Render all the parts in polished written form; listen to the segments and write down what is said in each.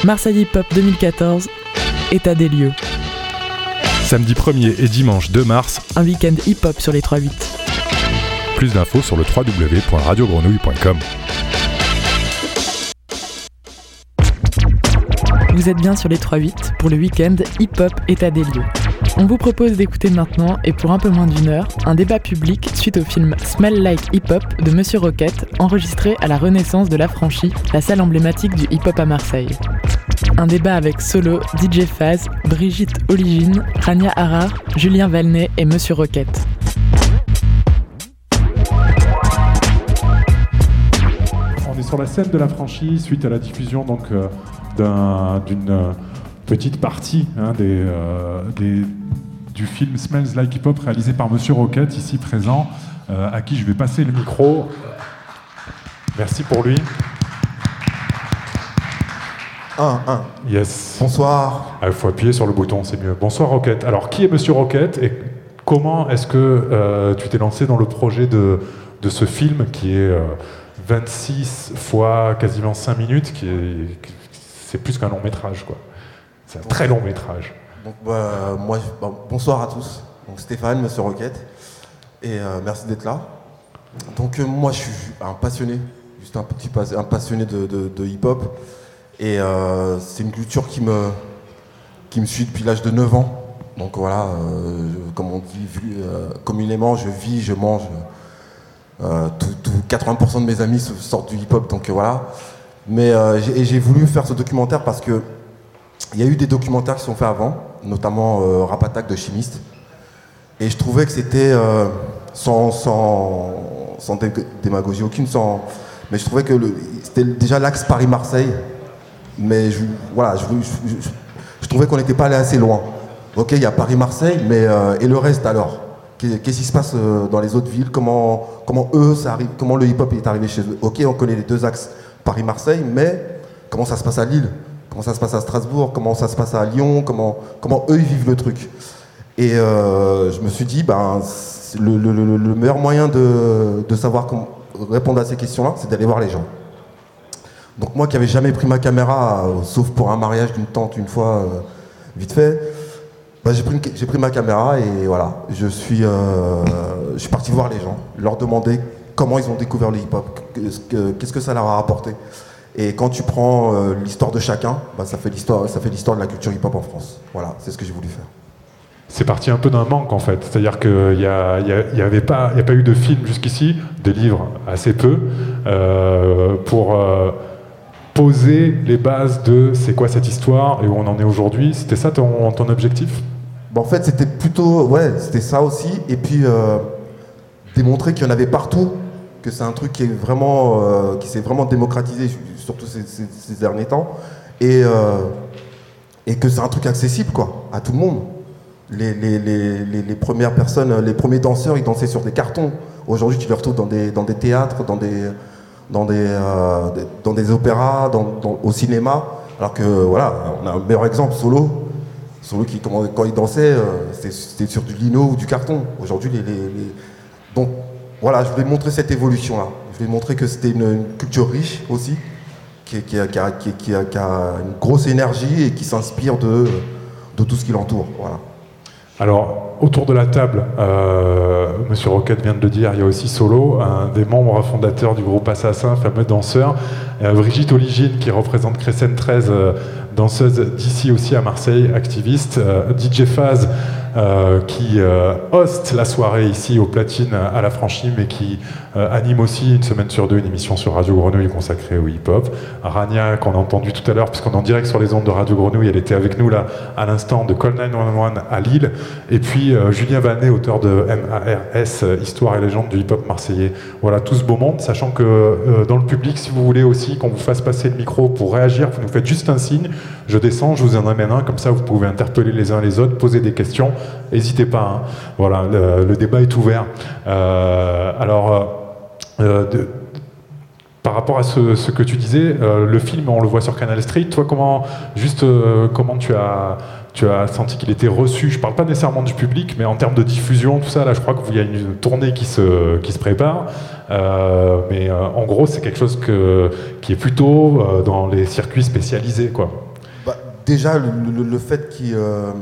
Marseille Hip Hop 2014, état des lieux. Samedi 1er et dimanche 2 mars, un week-end hip-hop sur les 3-8. Plus d'infos sur le www.radiogrenouille.com. Vous êtes bien sur les 3-8 pour le week-end hip-hop état des lieux. On vous propose d'écouter maintenant, et pour un peu moins d'une heure, un débat public suite au film Smell Like Hip Hop de Monsieur Rocket, enregistré à la Renaissance de la Franchie, la salle emblématique du hip-hop à Marseille. Un débat avec Solo, DJ Faz, Brigitte Oligine, Rania Harar, Julien Valnet et Monsieur Rocket. On est sur la scène de la Franchie suite à la diffusion donc d'une petite partie du film Smells Like Hip Hop réalisé par Monsieur Rocket, ici présent, à qui je vais passer le micro. Merci pour lui. 1. Yes. Bonsoir. Il faut appuyer sur le bouton, c'est mieux. Bonsoir Rocket. Alors, qui est Monsieur Rocket et comment est-ce que tu t'es lancé dans le projet de ce film qui est 26 fois quasiment 5 minutes, c'est plus qu'un long métrage, quoi. C'est un très long métrage. Donc, bonsoir à tous. Donc, Stéphane, Monsieur Rocket. Et merci d'être là. Donc, moi, je suis un passionné, juste un passionné de hip-hop. Et c'est une culture qui me suit depuis l'âge de 9 ans. Donc voilà, comme on dit communément, je vis, je mange. 80% de mes amis sortent du hip-hop, donc voilà. Mais j'ai voulu faire ce documentaire parce que il y a eu des documentaires qui sont faits avant, notamment Rap Attack de Chimiste. Et je trouvais que c'était sans démagogie aucune, mais je trouvais que c'était déjà l'axe Paris-Marseille. Mais je trouvais qu'on n'était pas allé assez loin. Ok, il y a Paris-Marseille, mais et le reste alors? Qu'est-ce qui se passe dans les autres villes? Comment eux, ça arrive? Comment le hip-hop est arrivé chez eux? Ok, on connaît les deux axes Paris-Marseille, mais comment ça se passe à Lille? Comment ça se passe à Strasbourg? Comment ça se passe à Lyon? Comment eux ils vivent le truc? Et je me suis dit, le meilleur moyen de savoir comment répondre à ces questions-là, c'est d'aller voir les gens. Donc moi qui n'avais jamais pris ma caméra, sauf pour un mariage d'une tante une fois, vite fait, j'ai pris ma caméra et voilà, je suis parti voir les gens, leur demander comment ils ont découvert le hip-hop, qu'est-ce que ça leur a apporté. Et quand tu prends l'histoire de chacun, ça fait l'histoire de la culture hip-hop en France. Voilà, c'est ce que j'ai voulu faire. C'est parti un peu d'un manque en fait, c'est-à-dire qu'il n'y a pas eu de film jusqu'ici, des livres assez peu, pour poser les bases de c'est quoi cette histoire et où on en est aujourd'hui. C'était ça ton objectif? En fait, c'était plutôt, c'était ça aussi. Et puis, démontrer qu'il y en avait partout, que c'est un truc qui s'est vraiment démocratisé, surtout ces derniers temps. Et que c'est un truc accessible, quoi, à tout le monde. Les premières personnes, les premiers danseurs, ils dansaient sur des cartons. Aujourd'hui, tu les retrouves dans des théâtres, dans des opéras, au cinéma, alors que voilà, on a un meilleur exemple, Solo qui, quand il dansait, c'était sur du lino ou du carton. Aujourd'hui, donc voilà, je voulais montrer cette évolution-là. Je voulais montrer que c'était une culture riche aussi, qui a une grosse énergie et qui s'inspire de tout ce qui l'entoure. Voilà. Alors, autour de la table, Monsieur Rocket vient de le dire, il y a aussi Solo, un des membres fondateurs du groupe Assassin, fameux danseur. Brigitte Oligine, qui représente Crescent 13, danseuse d'ici aussi à Marseille, activiste. DJ Faz, qui hoste la soirée ici au Platine à la Franchie, mais qui anime aussi une semaine sur deux une émission sur Radio Grenouille consacrée au hip-hop. Rania, qu'on a entendu tout à l'heure, puisqu'on est en direct sur les ondes de Radio Grenouille, elle était avec nous là à l'instant de Call 911 à Lille. Et puis Julien Valnet, auteur de MARS, Histoire et légende du hip-hop marseillais. Voilà, tout ce beau monde, sachant que dans le public, si vous voulez aussi qu'on vous fasse passer le micro pour réagir, vous nous faites juste un signe, je descends, je vous en amène un, comme ça vous pouvez interpeller les uns les autres, poser des questions, n'hésitez pas, hein. Voilà, le débat est ouvert. Par rapport à ce que tu disais, le film, on le voit sur Canal Street. Toi, comment tu as senti qu'il était reçu? Je parle pas nécessairement du public, mais en termes de diffusion, tout ça, là, je crois qu'il y a une tournée qui se prépare. Mais en gros, c'est quelque chose qui est plutôt dans les circuits spécialisés, quoi. déjà le fait qu'il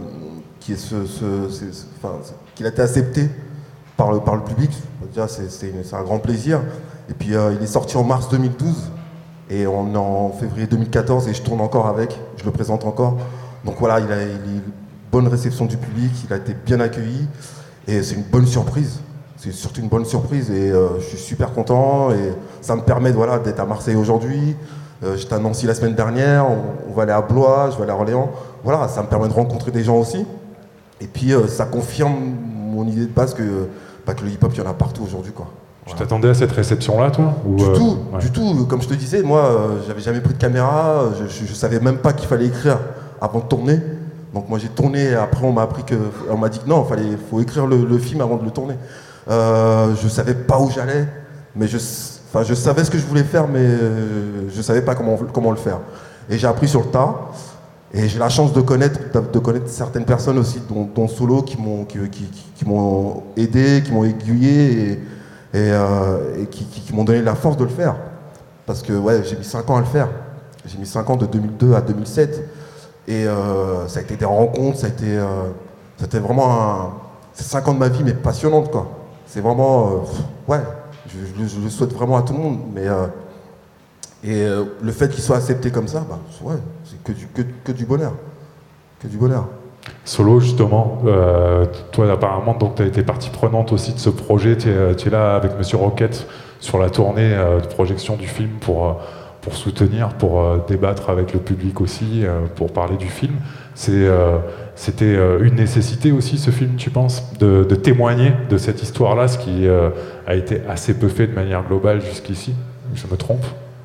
a été accepté par le public, déjà c'est un grand plaisir. Et puis il est sorti en mars 2012 et on est en février 2014 et je tourne encore avec, je le présente encore. Donc voilà, il a une bonne réception du public, il a été bien accueilli et c'est une bonne surprise. C'est surtout une bonne surprise et je suis super content et ça me permet d'être à Marseille aujourd'hui. J'étais à Nancy la semaine dernière, on va aller à Blois, je vais aller à Orléans. Voilà, ça me permet de rencontrer des gens aussi. Et puis ça confirme mon idée de base que le hip-hop, il y en a partout aujourd'hui, quoi. Tu t'attendais à cette réception-là, toi ou, Du tout. Comme je te disais, moi, j'avais jamais pris de caméra, je savais même pas qu'il fallait écrire avant de tourner. Donc moi j'ai tourné et après on m'a dit que non, faut écrire le film avant de le tourner. Je savais pas où j'allais, mais je savais ce que je voulais faire, mais je savais pas comment le faire. Et j'ai appris sur le tas. Et j'ai la chance de connaître certaines personnes aussi, dont Solo, qui m'ont aidé, qui m'ont aiguillé et qui m'ont donné la force de le faire. Parce que j'ai mis 5 ans à le faire. J'ai mis 5 ans de 2002 à 2007. Et ça a été des rencontres, c'était vraiment c'est 5 ans de ma vie, mais passionnante, quoi. C'est vraiment... je le souhaite vraiment à tout le monde. Mais, le fait qu'il soit accepté comme ça, c'est que du bonheur. Que du bonheur. Solo, justement, toi apparemment tu as été partie prenante aussi de ce projet, tu es là avec Monsieur Roquette sur la tournée de projection du film pour soutenir, pour débattre avec le public aussi, pour parler du film. C'était une nécessité aussi, ce film, tu penses, de témoigner de cette histoire-là, ce qui a été assez peu fait de manière globale jusqu'ici. Je me trompe?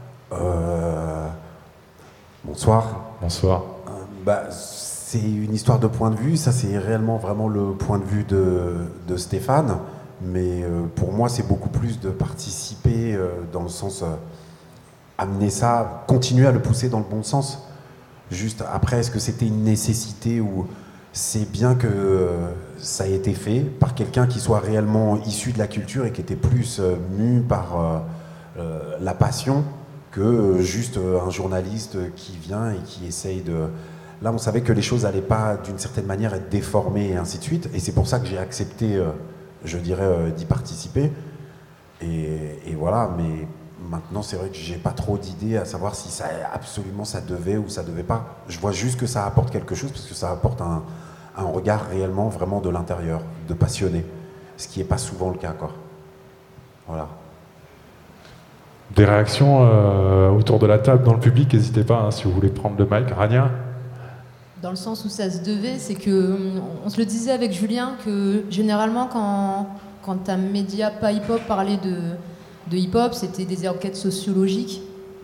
Bonsoir. Bonsoir. C'est une histoire de point de vue, ça c'est réellement vraiment le point de vue de Stéphane, mais pour moi c'est beaucoup plus de participer dans le sens amener ça, continuer à le pousser dans le bon sens. Juste après, est-ce que c'était une nécessité ou c'est bien que ça ait été fait par quelqu'un qui soit réellement issu de la culture et qui était plus mu par la passion que juste un journaliste qui vient et qui essaye de... Là, on savait que les choses n'allaient pas, d'une certaine manière, être déformées et ainsi de suite. Et c'est pour ça que j'ai accepté, je dirais, d'y participer. Et voilà, mais maintenant, c'est vrai que j'ai pas trop d'idées à savoir si ça devait ou ça devait pas. Je vois juste que ça apporte quelque chose, parce que ça apporte un regard réellement, vraiment de l'intérieur, de passionné. Ce qui n'est pas souvent le cas, quoi. Voilà. Des réactions autour de la table, dans le public, n'hésitez pas, si vous voulez prendre le mic. Rania? Dans le sens où ça se devait, c'est que on se le disait avec Julien que généralement quand un média pas hip-hop parlait de hip-hop, c'était des enquêtes sociologiques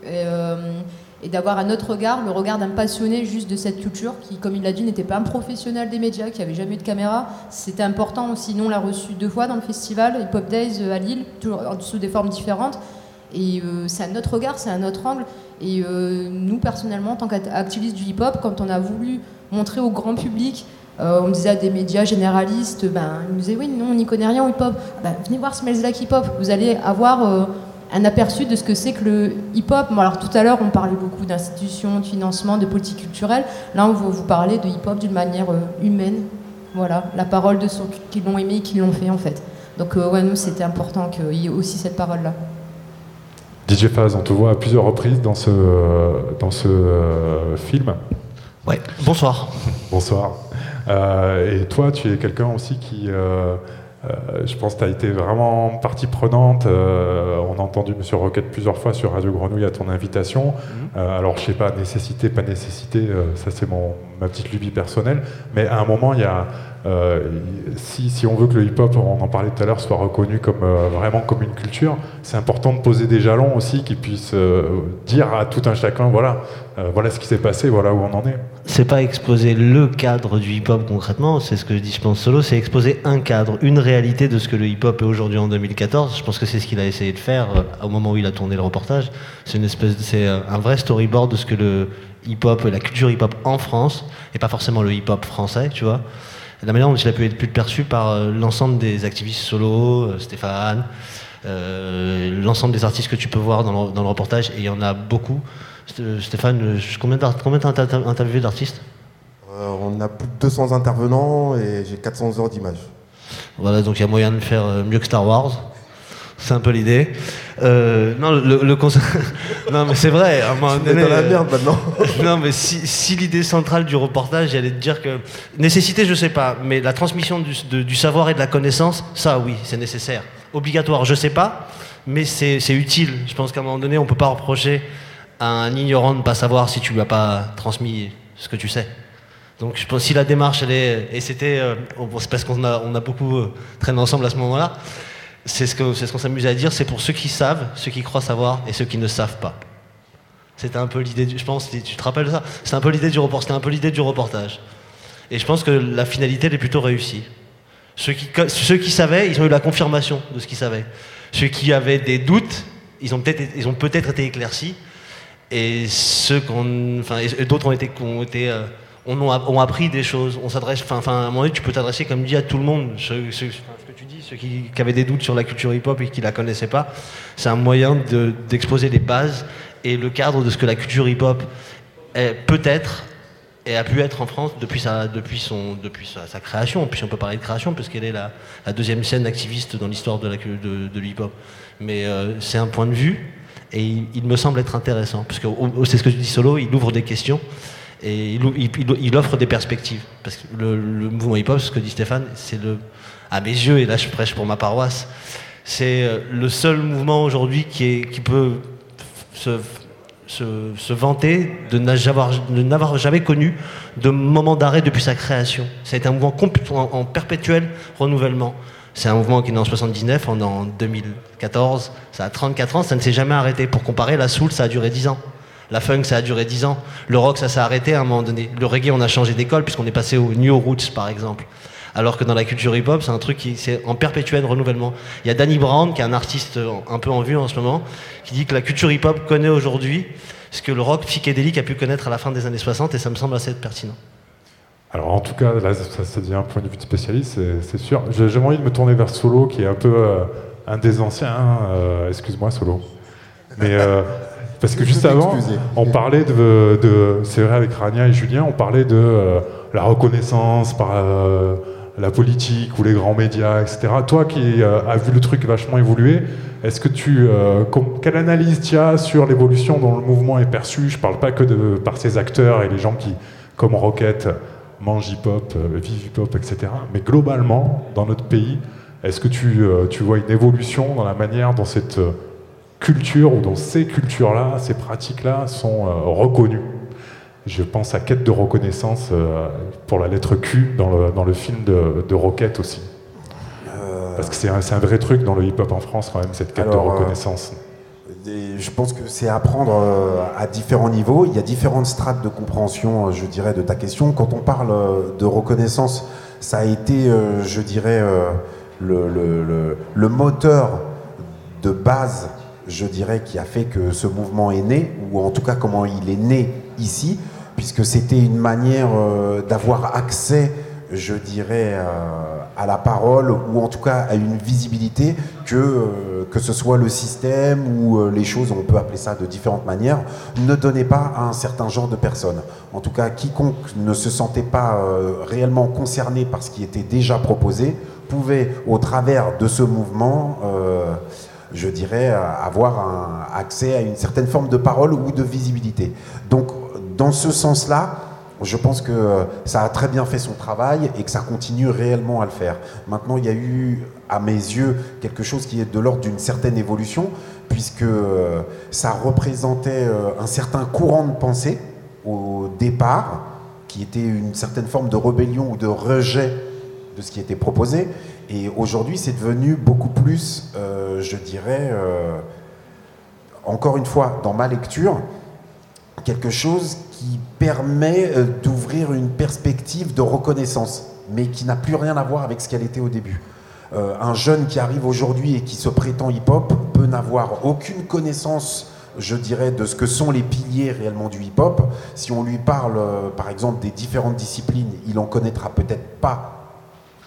et d'avoir un autre regard, le regard d'un passionné juste de cette culture qui, comme il l'a dit, n'était pas un professionnel des médias, qui avait jamais eu de caméra. C'était important. Sinon, on l'a reçu 2 fois dans le festival, Hip Hop Days à Lille, sous des formes différentes. Et c'est un autre regard, c'est un autre angle. Et nous, personnellement, en tant qu'activistes du hip-hop, quand on a voulu montrer au grand public, on disait à des médias généralistes, ils nous disaient oui, non, on n'y connaît rien au hip-hop. Venez voir Smells Like Hip Hop, vous allez avoir un aperçu de ce que c'est que le hip-hop. Bon, alors tout à l'heure, on parlait beaucoup d'institutions, de financement, de politique culturelle. Là, on va vous parler de hip-hop d'une manière humaine. Voilà, la parole de ceux qui l'ont aimé et qui l'ont fait, en fait. Donc, nous, c'était important qu'il y ait aussi cette parole-là. DJ Faz, on te voit à plusieurs reprises dans ce film. Ouais, bonsoir. Bonsoir. Et toi, tu es quelqu'un aussi qui, je pense, tu as été vraiment partie prenante. On a entendu Monsieur Roquette plusieurs fois sur Radio Grenouille à ton invitation. Alors, je sais pas, nécessité, pas nécessité, ça c'est ma petite lubie personnelle. Mais à un moment, il y a... si on veut que le hip-hop, on en parlait tout à l'heure, soit reconnu comme vraiment comme une culture, c'est important de poser des jalons aussi qui puissent dire à tout un chacun, voilà ce qui s'est passé, voilà où on en est. C'est pas exposer le cadre du hip-hop concrètement, c'est ce que je dis, je pense, Solo, c'est exposer un cadre, une réalité de ce que le hip-hop est aujourd'hui en 2014. Je pense que c'est ce qu'il a essayé de faire au moment où il a tourné le reportage. C'est un vrai storyboard de ce que le hip-hop, la culture hip-hop en France, et pas forcément le hip-hop français, tu vois. La manière dont il a pu être plus perçu par l'ensemble des activistes Solo, Stéphane, l'ensemble des artistes que tu peux voir dans le reportage, et il y en a beaucoup. Stéphane, combien t'as interviewé d'artistes? On a plus de 200 intervenants et j'ai 400 heures d'image. Voilà, donc il y a moyen de faire mieux que Star Wars. C'est un peu l'idée. Non, non, mais c'est vrai. À un moment donné, dans la merde maintenant. Non, mais si l'idée centrale du reportage, elle est de dire que nécessité, je sais pas, mais la transmission du savoir et de la connaissance, ça, oui, c'est nécessaire. Obligatoire, je sais pas, mais c'est utile. Je pense qu'à un moment donné, on peut pas reprocher à un ignorant de ne pas savoir si tu lui as pas transmis ce que tu sais. Donc je pense si la démarche, elle est, et c'était, c'est parce qu'on a beaucoup traîné ensemble à ce moment-là. C'est ce qu'on s'amusait à dire, c'est pour ceux qui savent, ceux qui croient savoir et ceux qui ne savent pas. C'était un peu l'idée, je pense, tu te rappelles ça? C'était un peu l'idée du reportage. Et je pense que la finalité, elle est plutôt réussie. Ceux qui savaient, ils ont eu la confirmation de ce qu'ils savaient. Ceux qui avaient des doutes, ils ont peut-être été éclaircis. Et d'autres ont appris des choses. On s'adresse, à un moment donné, tu peux t'adresser, comme dit, à tout le monde. Ce que tu dis, ceux qui avaient des doutes sur la culture hip-hop et qui la connaissaient pas, c'est un moyen d'exposer les bases et le cadre de ce que la culture hip-hop peut être et a pu être en France depuis sa création. Puis on peut parler de création puisqu'elle est la deuxième scène activiste dans l'histoire de l'hip-hop. Mais c'est un point de vue et il me semble être intéressant parce que c'est ce que je dis Solo, il ouvre des questions. Et il offre des perspectives. Parce que le mouvement hip-hop, ce que dit Stéphane, c'est à mes yeux, et là je prêche pour ma paroisse, c'est le seul mouvement aujourd'hui qui peut se vanter de n'avoir jamais connu de moment d'arrêt depuis sa création. Ça a été un mouvement en perpétuel renouvellement. C'est un mouvement qui est né en 79, on est en 2014, ça a 34 ans, ça ne s'est jamais arrêté. Pour comparer, la soul, ça a duré 10 ans. La funk, ça a duré 10 ans. Le rock, ça s'est arrêté à un moment donné. Le reggae, on a changé d'école puisqu'on est passé au New Roots, par exemple. Alors que dans la culture hip-hop, c'est un truc qui c'est en perpétuel renouvellement. Il y a Danny Brown, qui est un artiste un peu en vue en ce moment, qui dit que la culture hip-hop connaît aujourd'hui ce que le rock psychédélique a pu connaître à la fin des années 60, et ça me semble assez pertinent. Alors en tout cas, là, ça devient un point de vue de spécialiste, c'est sûr. J'ai envie de me tourner vers Solo, qui est un peu un des anciens. Excuse-moi, Solo. Mais... parce que juste avant, on parlait c'est vrai avec Rania et Julien, on parlait de la reconnaissance par la politique ou les grands médias, etc. Toi qui as vu le truc vachement évoluer, est-ce que quelle analyse tu as sur l'évolution dont le mouvement est perçu? Je parle pas que par ses acteurs et les gens qui, comme Rocket, mangent hip-hop, vivent hip-hop, etc. Mais globalement, dans notre pays, est-ce que tu vois une évolution dans la manière dont cette culture ou dont ces cultures-là, ces pratiques-là sont reconnues? Je pense à Quête de reconnaissance pour la lettre Q dans le film de Rocket aussi. Parce que c'est un vrai truc dans le hip-hop en France quand même, cette quête de reconnaissance. Je pense que c'est à prendre à différents niveaux. Il y a différentes strates de compréhension, je dirais, de ta question. Quand on parle de reconnaissance, ça a été, je dirais, le moteur de base, je dirais, qui a fait que ce mouvement est né, ou en tout cas comment il est né ici, puisque c'était une manière d'avoir accès, je dirais, à la parole, ou en tout cas à une visibilité que ce soit le système ou les choses, on peut appeler ça de différentes manières, ne donnait pas à un certain genre de personnes. En tout cas, quiconque ne se sentait pas réellement concerné par ce qui était déjà proposé, pouvait, au travers de ce mouvement, je dirais, avoir un accès à une certaine forme de parole ou de visibilité. Donc, dans ce sens-là, je pense que ça a très bien fait son travail et que ça continue réellement à le faire. Maintenant, il y a eu, à mes yeux, quelque chose qui est de l'ordre d'une certaine évolution, puisque ça représentait un certain courant de pensée au départ, qui était une certaine forme de rébellion ou de rejet de ce qui était proposé. Et aujourd'hui, c'est devenu beaucoup plus, je dirais, encore une fois, dans ma lecture, quelque chose qui permet d'ouvrir une perspective de reconnaissance, mais qui n'a plus rien à voir avec ce qu'elle était au début. Un jeune qui arrive aujourd'hui et qui se prétend hip-hop peut n'avoir aucune connaissance, je dirais, de ce que sont les piliers réellement du hip-hop. Si on lui parle, par exemple, des différentes disciplines, il en connaîtra peut-être pas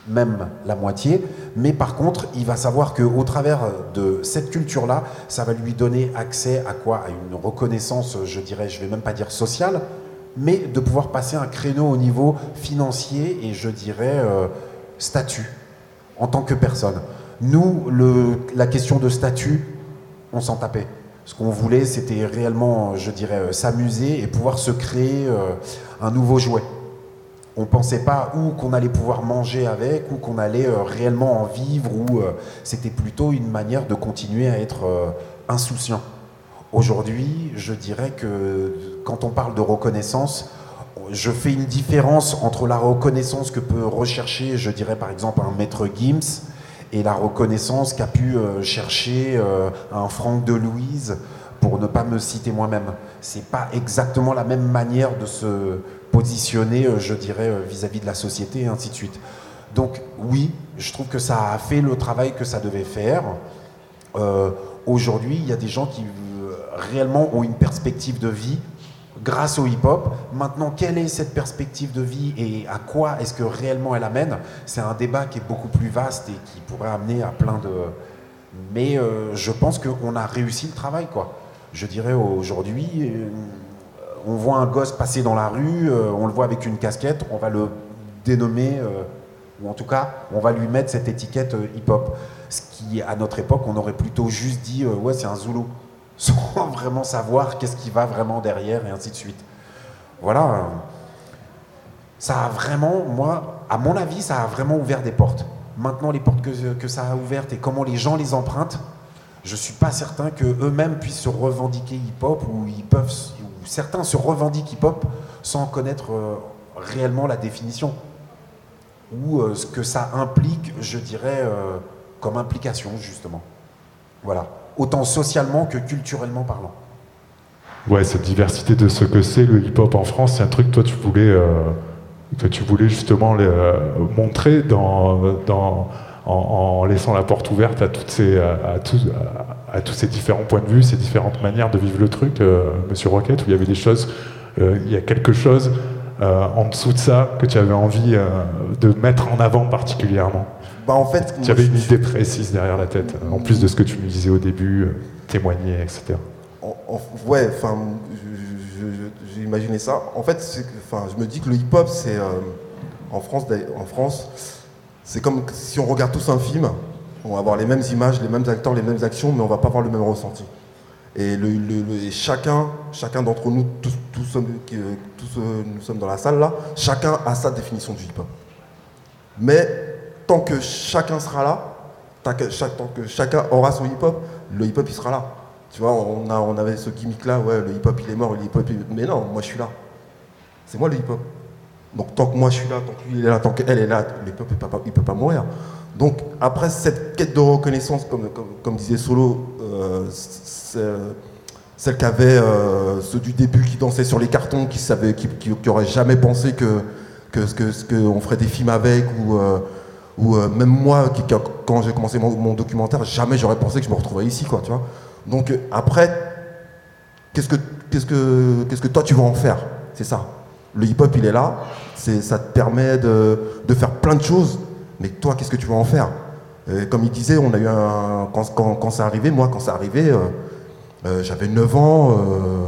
même la moitié, mais par contre, il va savoir qu'au travers de cette culture-là, ça va lui donner accès à quoi? À une reconnaissance, je dirais, je vais même pas dire sociale, mais de pouvoir passer un créneau au niveau financier et je dirais statut en tant que personne. Nous, la question de statut, on s'en tapait. Ce qu'on voulait, c'était réellement, je dirais, s'amuser et pouvoir se créer un nouveau jouet. On ne pensait pas où qu'on allait pouvoir manger avec, ou qu'on allait réellement en vivre, ou c'était plutôt une manière de continuer à être insouciant. Aujourd'hui, je dirais que quand on parle de reconnaissance, je fais une différence entre la reconnaissance que peut rechercher, je dirais par exemple un maître Gims, et la reconnaissance qu'a pu chercher un Franck Delouise, pour ne pas me citer moi-même. C'est pas exactement la même manière de se positionner, je dirais, vis-à-vis de la société et ainsi de suite. Donc oui, je trouve que ça a fait le travail que ça devait faire. Aujourd'hui, il y a des gens qui réellement ont une perspective de vie grâce au hip-hop. Maintenant, quelle est cette perspective de vie et à quoi est-ce que réellement elle amène? C'est un débat qui est beaucoup plus vaste et qui pourrait amener à plein de... Mais je pense qu'on a réussi le travail, quoi. Je dirais aujourd'hui, on voit un gosse passer dans la rue, on le voit avec une casquette, on va le dénommer, ou en tout cas, on va lui mettre cette étiquette hip-hop. Ce qui, à notre époque, on aurait plutôt juste dit, ouais, c'est un Zoulou, sans vraiment savoir qu'est-ce qui va vraiment derrière, et ainsi de suite. Voilà. Ça a vraiment, moi, à mon avis, ça a vraiment ouvert des portes. Maintenant, les portes que ça a ouvertes et comment les gens les empruntent, je ne suis pas certain qu'eux-mêmes puissent se revendiquer hip-hop, ou certains se revendiquent hip-hop sans connaître réellement la définition, ou ce que ça implique, je dirais, comme implication, justement. Voilà. Autant socialement que culturellement parlant. Ouais, cette diversité de ce que c'est le hip-hop en France, c'est un truc que toi tu voulais justement montrer en laissant la porte ouverte à tous ces différents points de vue, ces différentes manières de vivre le truc, Monsieur Roquette, où il y avait des choses, il y a quelque chose en dessous de ça que tu avais envie de mettre en avant particulièrement. Bah en fait, tu avais une idée précise derrière la tête, en plus de ce que tu me disais au début, témoigner, etc. Ouais, enfin, j'ai imaginé ça. En fait, je me dis que le hip-hop, c'est en France, c'est comme si on regarde tous un film, on va avoir les mêmes images, les mêmes acteurs, les mêmes actions, mais on va pas avoir le même ressenti. Et chacun d'entre nous, tous nous sommes dans la salle là, chacun a sa définition du hip-hop. Mais tant que chacun sera là, tant que chacun aura son hip-hop, le hip-hop il sera là. Tu vois, on avait ce gimmick là, ouais, le hip-hop il est mort, le hip-hop mais non, moi je suis là. C'est moi le hip-hop. Donc tant que moi je suis là, tant que lui il est là, tant qu'elle est là, le hip-hop il peut pas mourir. Donc après cette quête de reconnaissance, comme disait Solo, celle qu'avaient ceux du début qui dansaient sur les cartons, qui auraient jamais pensé qu'on ferait des films avec, ou même moi, quand j'ai commencé mon documentaire, jamais j'aurais pensé que je me retrouverais ici, quoi, tu vois. Donc après, qu'est-ce que toi tu vas en faire? C'est ça. Le hip-hop il est là, ça te permet de faire plein de choses, mais toi qu'est-ce que tu vas en faire? Comme il disait, on a eu quand c'est arrivé, moi quand c'est arrivé, j'avais 9 ans,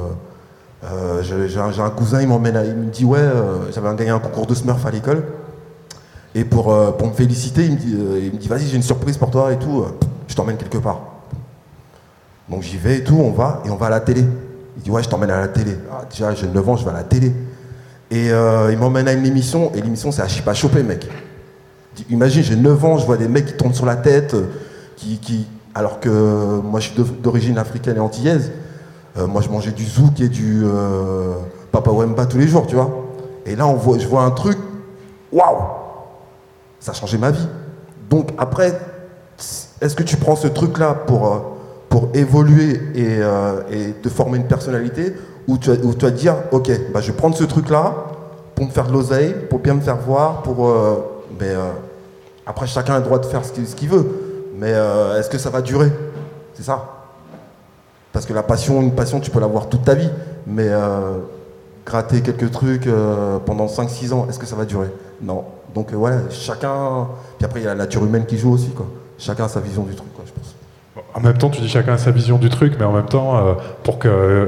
j'ai un cousin, il me dit ouais, j'avais gagné un concours de Smurf à l'école, et pour me féliciter, il me dit vas-y, j'ai une surprise pour toi et tout, je t'emmène quelque part. Donc j'y vais et tout, on va à la télé. Il dit ouais, je t'emmène à la télé. Ah, déjà j'ai 9 ans, je vais à la télé. Et il m'emmène à une émission, et l'émission c'est à Chipa Chopé, mec. Imagine, j'ai 9 ans, je vois des mecs qui tournent sur la tête, alors que moi je suis d'origine africaine et antillaise. Moi je mangeais du zouk et du Papa Wemba tous les jours, tu vois. Et là je vois un truc, waouh, ça a changé ma vie. Donc après, est-ce que tu prends ce truc-là pour évoluer et te former une personnalité, ou tu vas te dire, ok, bah, je vais prendre ce truc-là pour me faire de l'oseille, pour bien me faire voir, mais après chacun a le droit de faire ce qu'il veut, mais est-ce que ça va durer? C'est ça. Parce que une passion tu peux l'avoir toute ta vie, mais gratter quelques trucs pendant 5-6 ans, est-ce que ça va durer? Non. Donc chacun... Puis après, il y a la nature humaine qui joue aussi, quoi. Chacun a sa vision du truc, quoi, je pense. En même temps, tu dis chacun a sa vision du truc, mais en même temps, pour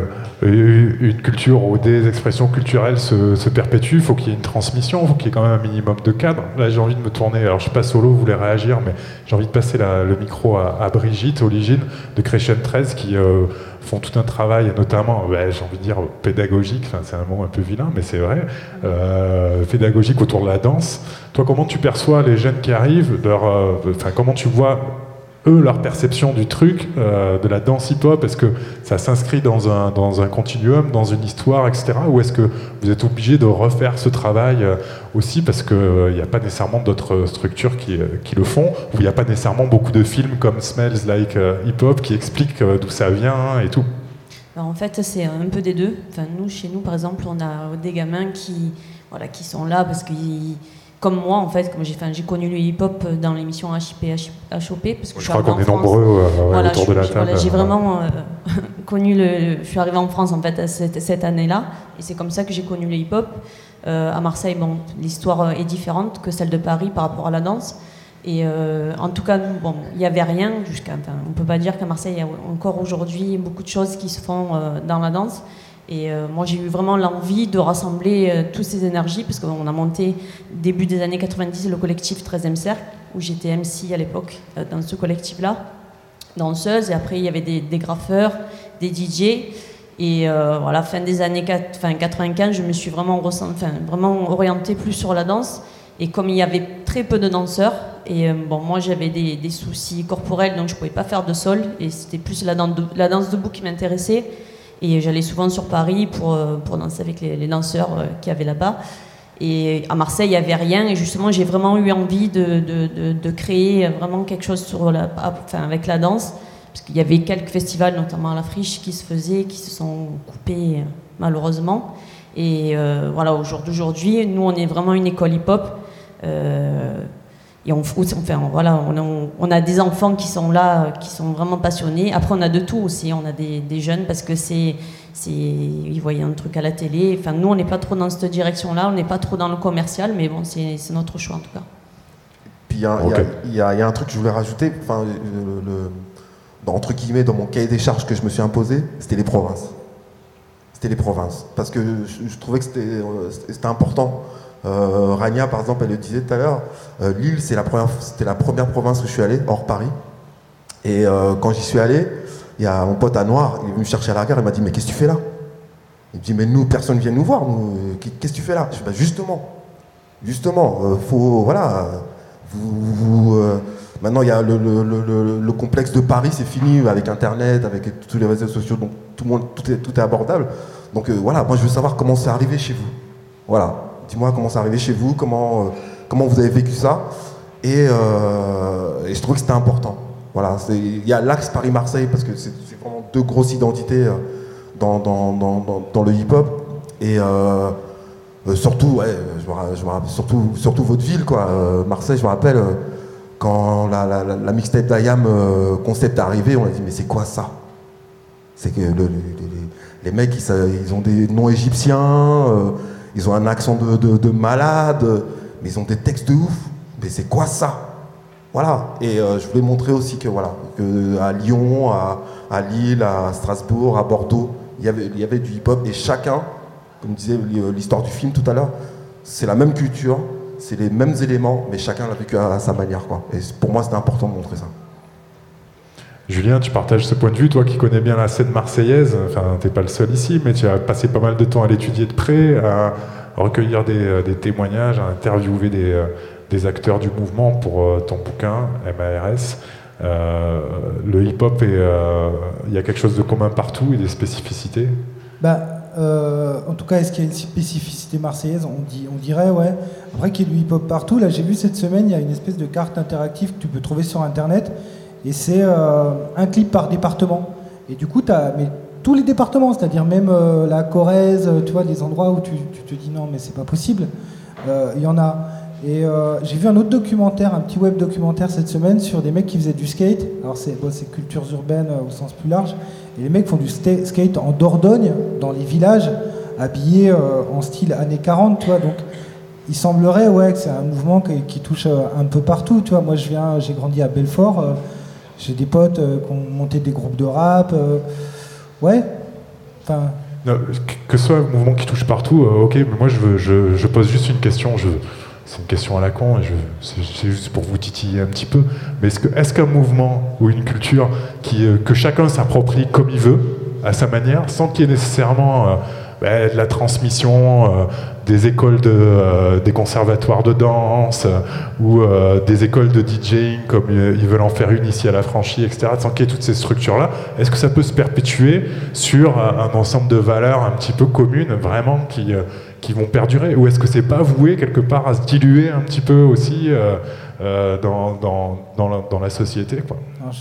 qu'une culture ou des expressions culturelles se perpétuent, il faut qu'il y ait une transmission, il faut qu'il y ait quand même un minimum de cadre. Là, j'ai envie de me tourner, alors je ne sais pas, Solo voulait réagir, mais j'ai envie de passer le micro à Brigitte, Oligine, de Crescent 13, qui font tout un travail, et notamment, j'ai envie de dire, pédagogique, enfin, c'est un mot un peu vilain, mais c'est vrai, pédagogique autour de la danse. Toi, comment tu perçois les jeunes qui arrivent, comment tu vois eux, leur perception du truc, de la danse hip-hop, est-ce que ça s'inscrit dans un continuum, dans une histoire, etc. Ou est-ce que vous êtes obligé de refaire ce travail aussi parce qu'il n'y a pas nécessairement d'autres structures qui le font, ou il n'y a pas nécessairement beaucoup de films comme Smells Like Hip-Hop qui expliquent d'où ça vient et tout? Alors en fait, c'est un peu des deux. Enfin, chez nous, par exemple, on a des gamins qui sont là parce qu'ils... Comme moi, en fait, j'ai connu le hip-hop dans l'émission HOP, parce que je crois qu'on est nombreux autour de la table. J'ai vraiment connu je suis arrivée en France en fait cette année-là, et c'est comme ça que j'ai connu le hip-hop. À Marseille, l'histoire est différente que celle de Paris par rapport à la danse. Et en tout cas, il n'y avait rien on ne peut pas dire qu'à Marseille, il y a encore aujourd'hui beaucoup de choses qui se font dans la danse. Et moi, j'ai eu vraiment l'envie de rassembler toutes ces énergies, parce qu'on a monté, début des années 90, le collectif 13e Cercle, où j'étais MC à l'époque, dans ce collectif-là, danseuse. Et après, il y avait des graffeurs, des DJ. Et fin des années 95, je me suis vraiment orientée plus sur la danse. Et comme il y avait très peu de danseurs, et moi j'avais des soucis corporels, donc je ne pouvais pas faire de sol. Et c'était plus la danse debout qui m'intéressait. Et j'allais souvent sur Paris pour danser avec les danseurs qu'il y avait là-bas. Et à Marseille, il n'y avait rien. Et justement, j'ai vraiment eu envie de créer vraiment quelque chose avec la danse. Parce qu'il y avait quelques festivals, notamment à la Friche, qui se faisaient, qui se sont coupés malheureusement. Et au jour d'aujourd'hui, nous, on est vraiment une école hip-hop. Et on a des enfants qui sont là, qui sont vraiment passionnés. Après, on a de tout aussi. On a des jeunes parce que ils voyaient un truc à la télé. Enfin, nous, on n'est pas trop dans cette direction-là. On n'est pas trop dans le commercial, mais bon, c'est notre choix en tout cas. Puis il y a un truc que je voulais rajouter. Enfin, entre guillemets, dans mon cahier des charges que je me suis imposé, c'était les provinces. Parce que je trouvais que c'était important. Rania, par exemple, elle le disait tout à l'heure, Lille, c'était la première province où je suis allé, hors Paris. Et quand j'y suis allé, il y a mon pote à Noir, il est venu me chercher à la gare, il m'a dit « Mais qu'est-ce que tu fais là ?» Il me dit « Mais nous, personne ne vient nous voir, qu'est-ce que tu fais là ?» Je dis « Bah justement, maintenant il y a le complexe de Paris, c'est fini avec Internet, avec tous les réseaux sociaux, donc tout est abordable. Donc moi je veux savoir comment c'est arrivé chez vous. Voilà. Dis-moi comment c'est arrivé chez vous, comment vous avez vécu ça. Et je trouve que c'était important. Voilà, il y a l'axe Paris-Marseille, parce que c'est vraiment deux grosses identités dans le hip-hop. Et surtout, surtout votre ville, quoi. Marseille, je me rappelle, quand la mixtape d'Ayam concept est arrivée, on a dit, mais c'est quoi ça? C'est que les mecs, ils ont des noms égyptiens, ils ont un accent de malade, mais ils ont des textes de ouf. Mais c'est quoi ça? Voilà. Et je voulais montrer aussi que à Lyon, à Lille, à Strasbourg, à Bordeaux, il y avait du hip-hop, et chacun, comme disait l'histoire du film tout à l'heure, c'est la même culture, c'est les mêmes éléments, mais chacun l'a vécu à sa manière, quoi. Et pour moi, c'était important de montrer ça. Julien, tu partages ce point de vue, toi qui connais bien la scène marseillaise, enfin t'es pas le seul ici, mais tu as passé pas mal de temps à l'étudier de près, à recueillir des témoignages, à interviewer des acteurs du mouvement pour ton bouquin, MARS. Le hip-hop, il y a quelque chose de commun partout et des spécificités? En tout cas, est-ce qu'il y a une spécificité marseillaise? On dirait, ouais. Après qu'il y ait du hip-hop partout, là j'ai vu cette semaine, il y a une espèce de carte interactive que tu peux trouver sur Internet. Et c'est un clip par département. Et du coup, tu as tous les départements, c'est-à-dire même la Corrèze, tu vois, les endroits où tu te dis non, mais c'est pas possible. Il y en a. Et j'ai vu un autre documentaire, un petit web documentaire cette semaine sur des mecs qui faisaient du skate. Alors c'est cultures urbaines au sens plus large. Et les mecs font du skate en Dordogne, dans les villages, habillés en style années 40, tu vois. Donc il semblerait que c'est un mouvement qui touche un peu partout. Tu vois, moi j'ai grandi à Belfort, j'ai des potes qui ont monté des groupes de rap. Que ce soit un mouvement qui touche partout, ok, mais moi je pose juste une question. C'est une question à la con, et c'est juste pour vous titiller un petit peu. Mais est-ce qu'un mouvement ou une culture que chacun s'approprie comme il veut, à sa manière, sans qu'il y ait nécessairement de la transmission des écoles des conservatoires de danse ou des écoles de DJing comme ils veulent en faire une ici à la Franchie, etc., sans qu'il y ait toutes ces structures-là, est-ce que ça peut se perpétuer sur un ensemble de valeurs un petit peu communes, vraiment, qui vont perdurer, ou est-ce que c'est pas voué quelque part à se diluer un petit peu aussi dans la société, quoi.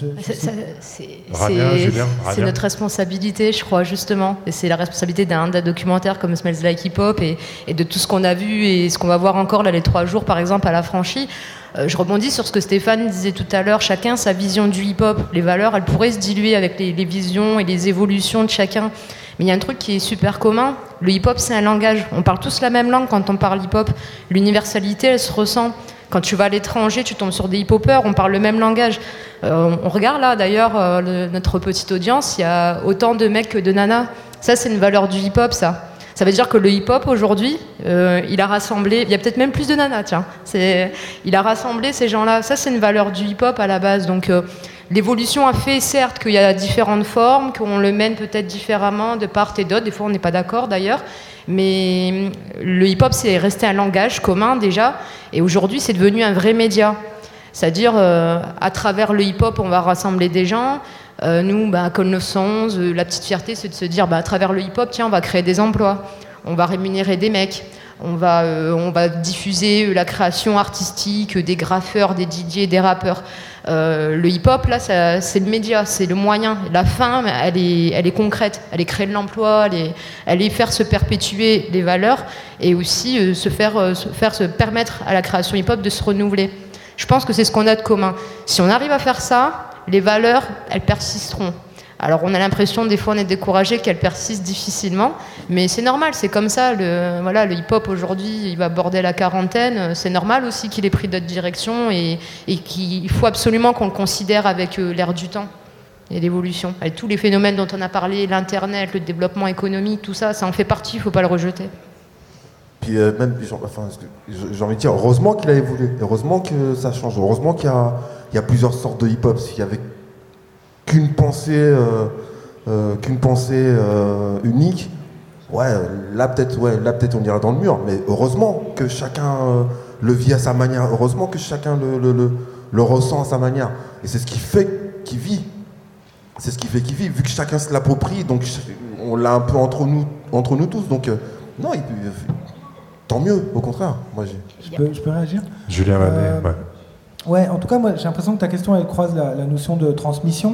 C'est notre responsabilité, je crois, justement, et c'est la responsabilité d'un documentaire comme Smells Like Hip Hop et de tout ce qu'on a vu et ce qu'on va voir encore là les 3 jours, par exemple, à la Franchie. Je rebondis sur ce que Stéphane disait tout à l'heure, chacun sa vision du hip-hop, les valeurs, elles pourraient se diluer avec les visions et les évolutions de chacun. Mais il y a un truc qui est super commun, le hip-hop c'est un langage, on parle tous la même langue quand on parle hip-hop, l'universalité elle se ressent. Quand tu vas à l'étranger, tu tombes sur des hip-hopers, on parle le même langage. On regarde là d'ailleurs notre petite audience, il y a autant de mecs que de nanas. Ça c'est une valeur du hip-hop, ça. Ça veut dire que le hip-hop aujourd'hui, il a rassemblé, il y a peut-être même plus de nanas, tiens. Il a rassemblé ces gens-là. Ça c'est une valeur du hip-hop à la base. Donc l'évolution a fait certes qu'il y a différentes formes, qu'on le mène peut-être différemment de part et d'autre. Des fois on n'est pas d'accord d'ailleurs. Mais le hip-hop, c'est resté un langage commun déjà, et aujourd'hui, c'est devenu un vrai média. C'est-à-dire, à travers le hip-hop, on va rassembler des gens. Nous, à Col 911, la petite fierté, c'est de se dire, à travers le hip-hop, tiens, on va créer des emplois, on va rémunérer des mecs, on va diffuser la création artistique des graffeurs, des DJ, des rappeurs. Le hip-hop, là, c'est le média, c'est le moyen. La fin, elle est concrète. Elle est créer de l'emploi, elle est faire se perpétuer les valeurs et aussi se permettre à la création hip-hop de se renouveler. Je pense que c'est ce qu'on a de commun. Si on arrive à faire ça, les valeurs, elles persisteront. Alors on a l'impression, des fois on est découragé, qu'elles persistent difficilement, mais c'est normal, c'est comme ça. Le hip-hop aujourd'hui, il va aborder la quarantaine, c'est normal aussi qu'il ait pris d'autres directions et qu'il faut absolument qu'on le considère avec l'air du temps et l'évolution. Avec tous les phénomènes dont on a parlé, l'internet, le développement économique, tout ça, ça en fait partie, il ne faut pas le rejeter. Puis j'ai envie de dire, heureusement qu'il a évolué, heureusement que ça change, heureusement qu'il y a plusieurs sortes de hip-hop. S'il y avait qu'une pensée unique, là peut-être on ira dans le mur, mais heureusement que chacun le vit à sa manière, heureusement que chacun le ressent à sa manière, et c'est ce qui fait qu'il vit, vu que chacun se l'approprie, donc on l'a un peu entre nous tous, donc non, tant mieux, au contraire. Je peux réagir ? Julien Manet, ouais, en tout cas, moi j'ai l'impression que ta question elle croise la notion de transmission.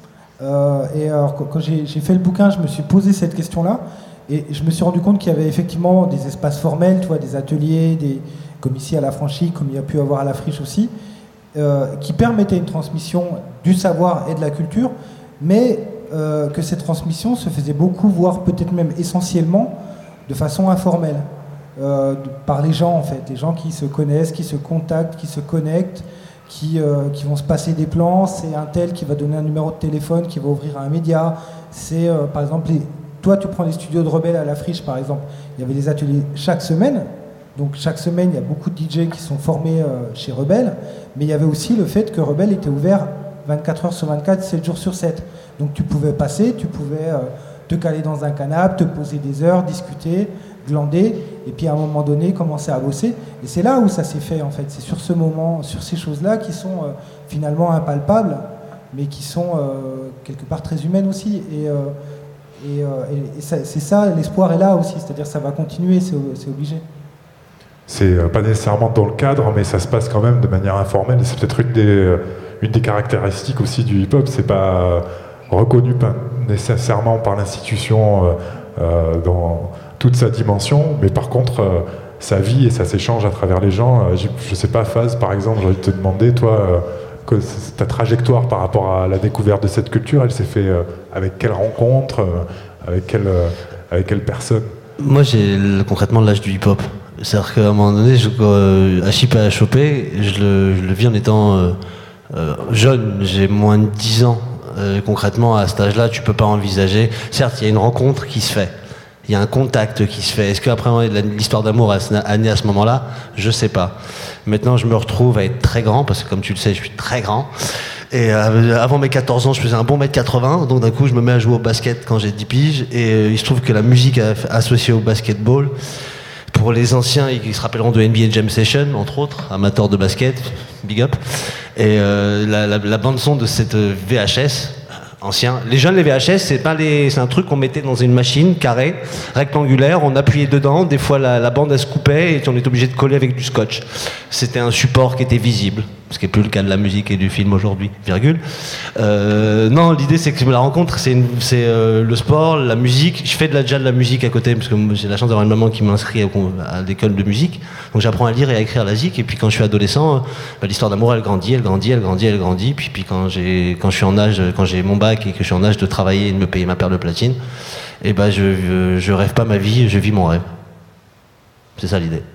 Et alors, quand j'ai fait le bouquin, je me suis posé cette question-là et je me suis rendu compte qu'il y avait effectivement des espaces formels, tu vois, des ateliers, comme ici à la Franchie, comme il y a pu avoir à la Friche aussi, qui permettaient une transmission du savoir et de la culture, mais que cette transmission se faisait beaucoup, voire peut-être même essentiellement, de façon informelle, par les gens en fait, les gens qui se connaissent, qui se contactent, qui se connectent, qui vont se passer des plans. C'est un tel qui va donner un numéro de téléphone, qui va ouvrir un média. C'est par exemple, toi tu prends les studios de Rebelle à la Friche par exemple, il y avait des ateliers chaque semaine, donc chaque semaine il y a beaucoup de DJ qui sont formés chez Rebelle, mais il y avait aussi le fait que Rebelle était ouvert 24 heures sur 24, 7 jours sur 7, donc tu pouvais passer, tu pouvais te caler dans un canapé, te poser des heures, discuter, glander, et puis à un moment donné commencer à bosser. Et c'est là où ça s'est fait en fait, c'est sur ce moment, sur ces choses-là qui sont finalement impalpables, mais qui sont quelque part très humaines aussi. Et c'est ça, l'espoir est là aussi, c'est-à-dire ça va continuer, c'est obligé. C'est pas nécessairement dans le cadre, mais ça se passe quand même de manière informelle, et c'est peut-être une des caractéristiques aussi du hip-hop, c'est pas reconnu pas nécessairement par l'institution dans toute sa dimension, mais par contre ça vit et ça s'échange à travers les gens. Je sais pas, Faz par exemple, j'ai envie de te demander, toi, que ta trajectoire par rapport à la découverte de cette culture, elle s'est fait avec quelle rencontre, avec quelle personne? Moi j'ai concrètement l'âge du hip-hop. C'est-à-dire qu'à un moment donné, à chipper à choper, je le vis en étant jeune, j'ai moins de 10 ans. Concrètement, à cet âge-là, tu peux pas envisager. Certes, il y a une rencontre qui se fait. Il y a un contact qui se fait. Est-ce qu'après l'histoire d'amour est née à ce moment-là? Je sais pas. Maintenant, je me retrouve à être très grand, parce que comme tu le sais, je suis très grand. Et avant mes 14 ans, je faisais un bon 1m80, donc d'un coup, je me mets à jouer au basket quand j'ai 10 piges. Et il se trouve que la musique associée au basketball, pour les anciens, ils se rappelleront de NBA Jam Session, entre autres, amateurs de basket, big up. Et la bande-son de cette VHS, ancien. Les jeunes, les VHS, c'est un truc qu'on mettait dans une machine carrée, rectangulaire, on appuyait dedans, des fois la bande elle se coupait et on était obligé de coller avec du scotch. C'était un support qui était visible, ce qui n'est plus le cas de la musique et du film aujourd'hui, virgule. Non, l'idée c'est que la rencontre, c'est le sport, la musique. Je fais déjà de la musique à côté, parce que j'ai la chance d'avoir une maman qui m'inscrit à l'école de musique. Donc j'apprends à lire et à écrire la zik, et puis quand je suis adolescent, l'histoire d'amour elle grandit. Puis quand je suis en âge, quand j'ai mon bac et que je suis en âge de travailler et de me payer ma paire de platine, et ben je rêve pas ma vie, je vis mon rêve. C'est ça l'idée.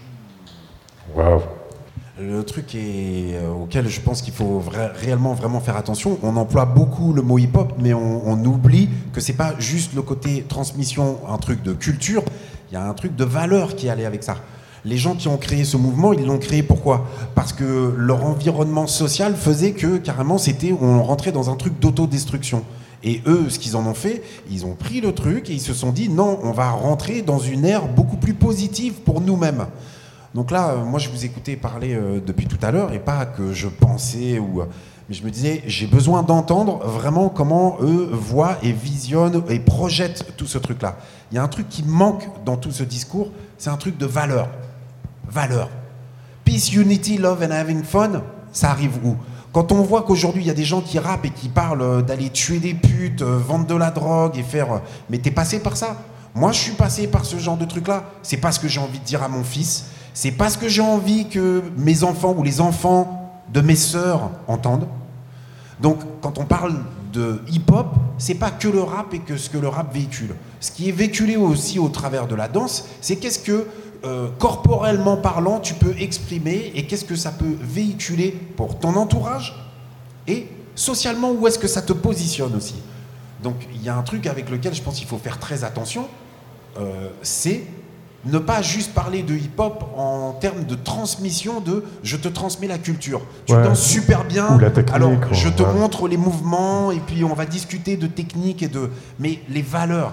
Waouh. Le truc auquel je pense qu'il faut réellement vraiment faire attention, on emploie beaucoup le mot hip-hop, mais on oublie que c'est pas juste le côté transmission, un truc de culture, il y a un truc de valeur qui allait avec ça. Les gens qui ont créé ce mouvement, ils l'ont créé pourquoi? Parce que leur environnement social faisait que carrément on rentrait dans un truc d'autodestruction. Et eux, ce qu'ils en ont fait, ils ont pris le truc et ils se sont dit non, on va rentrer dans une ère beaucoup plus positive pour nous-mêmes. Donc là, moi je vous écoutais parler depuis tout à l'heure, et pas que je pensais mais je me disais, j'ai besoin d'entendre vraiment comment eux voient et visionnent et projettent tout ce truc-là. Il y a un truc qui manque dans tout ce discours, c'est un truc de valeur. Valeur. Peace, unity, love and having fun, ça arrive où? Quand on voit qu'aujourd'hui il y a des gens qui rappent et qui parlent d'aller tuer des putes, vendre de la drogue et faire... Mais t'es passé par ça? Moi je suis passé par ce genre de truc-là. C'est pas ce que j'ai envie de dire à mon fils. C'est pas ce que j'ai envie que mes enfants ou les enfants de mes sœurs entendent. Donc, quand on parle de hip-hop, c'est pas que le rap et que ce que le rap véhicule. Ce qui est véhiculé aussi au travers de la danse, c'est qu'est-ce que, corporellement parlant, tu peux exprimer et qu'est-ce que ça peut véhiculer pour ton entourage et socialement, où est-ce que ça te positionne aussi. Donc, il y a un truc avec lequel je pense qu'il faut faire très attention, c'est ne pas juste parler de hip-hop en termes de transmission de « je te transmets la culture ». Tu danses super bien, ou la technique, alors je te montre les mouvements et puis on va discuter de technique mais les valeurs.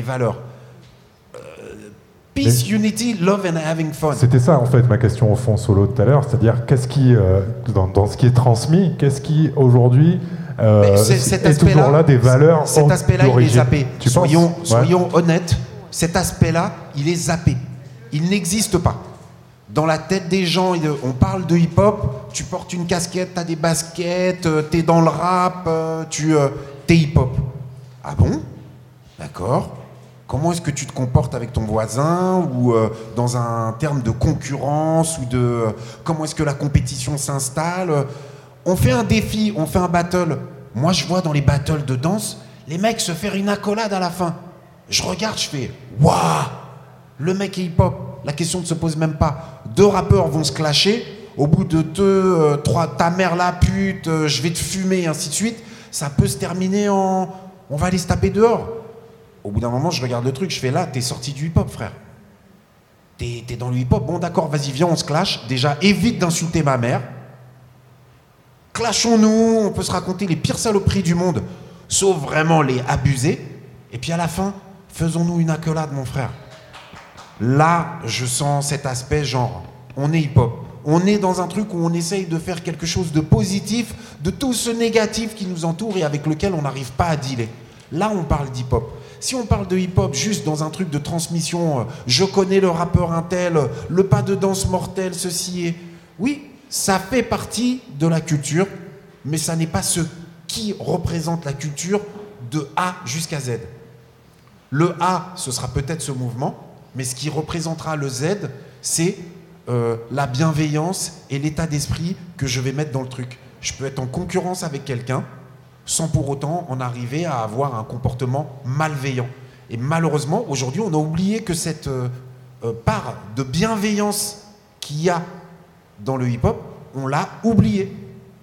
Peace, unity, love and having fun. C'était ça en fait ma question au fond solo tout à l'heure, c'est-à-dire qu'est-ce qui, dans ce qui est transmis, qu'est-ce qui aujourd'hui est toujours là des valeurs d'origine. Cet aspect-là, il est zappé. Soyons honnêtes. Cet aspect-là, il est zappé. Il n'existe pas. Dans la tête des gens, on parle de hip-hop, tu portes une casquette, t'as des baskets, t'es dans le rap, t'es hip-hop. Ah bon? D'accord. Comment est-ce que tu te comportes avec ton voisin ou dans un terme de concurrence ou de comment est-ce que la compétition s'installe? On fait un défi, on fait un battle. Moi, je vois dans les battles de danse, les mecs se faire une accolade à la fin. Je regarde, je fais « Waouh ! Le mec est hip-hop. » La question ne se pose même pas. 2 rappeurs vont se clasher. Au bout de 2, 3, ta mère la pute, je vais te fumer, et ainsi de suite. Ça peut se terminer en « on va aller se taper dehors ». Au bout d'un moment, je regarde le truc, je fais là, t'es sorti du hip-hop, frère. T'es dans le hip-hop. Bon, d'accord, vas-y, viens, on se clash. Déjà, évite d'insulter ma mère. Clashons-nous, on peut se raconter les pires saloperies du monde, sauf vraiment les abuser. Et puis à la fin, faisons-nous une accolade, mon frère. Là, je sens cet aspect genre, on est hip-hop. On est dans un truc où on essaye de faire quelque chose de positif, de tout ce négatif qui nous entoure et avec lequel on n'arrive pas à dealer. Là, on parle d'hip-hop. Si on parle de hip-hop juste dans un truc de transmission, je connais le rappeur intel, le pas de danse mortel, ceci et... Oui, ça fait partie de la culture, mais ça n'est pas ce qui représente la culture de A jusqu'à Z. Le A, ce sera peut-être ce mouvement, mais ce qui représentera le Z, c'est la bienveillance et l'état d'esprit que je vais mettre dans le truc. Je peux être en concurrence avec quelqu'un sans pour autant en arriver à avoir un comportement malveillant. Et malheureusement, aujourd'hui, on a oublié que cette part de bienveillance qu'il y a dans le hip-hop, on l'a oublié.